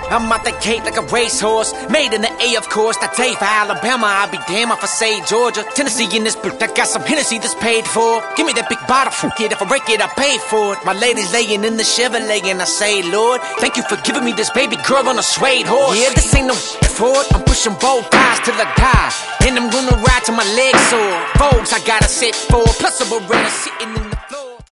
I'm out the gate like a racehorse, made in the A, of course. That day for Alabama, I'll be damn if I say Georgia. Tennessee in this bitch, I got some Hennessy that's paid for. Give me that big bottle, fuck it, if I break it, I pay for it. My lady's laying in the Chevrolet and I say, Lord, thank you for giving me this baby girl on a suede horse. Yeah, this ain't no Ford, I'm pushing both ties till I die, and I'm gonna ride till my legs sore. Vogues I gotta sit for, plus a Beretta sitting in